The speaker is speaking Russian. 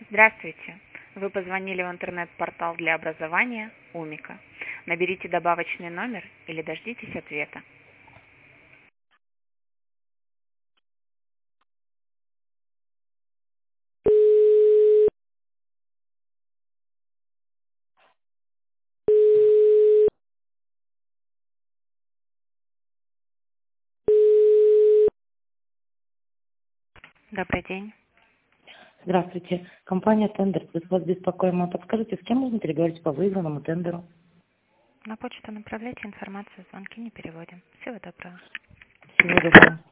Здравствуйте! Вы позвонили в интернет-портал для образования Умика. Наберите добавочный номер или дождитесь ответа. Добрый день. Здравствуйте. Компания «Тендер». Вас беспокоим. Подскажите, с кем можно переговорить по выигранному тендеру? На почту направляйте информацию, звонки не переводим. Всего доброго. Всего доброго.